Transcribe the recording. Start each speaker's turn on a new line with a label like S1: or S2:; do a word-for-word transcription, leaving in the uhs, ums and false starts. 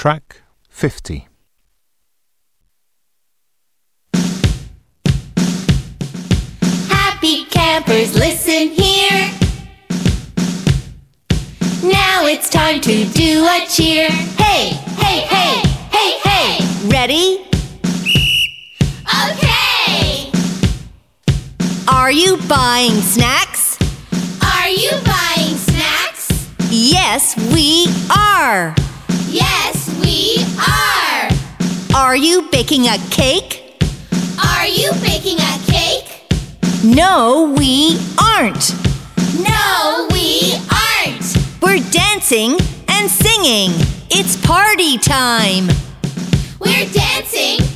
S1: Track fifty.
S2: Happy campers, listen here. Now it's time to do a cheer. Hey, hey, hey, hey, hey.
S3: Ready?
S2: Okay.
S3: Are you buying snacks?
S2: Are you buying snacks?
S3: Yes, we are.
S2: Yes, we are.
S3: Are you baking a cake?
S2: Are you baking a cake?
S3: No, we aren't.
S2: No, we aren't.
S3: We're dancing and singing. It's party time.
S2: We're dancing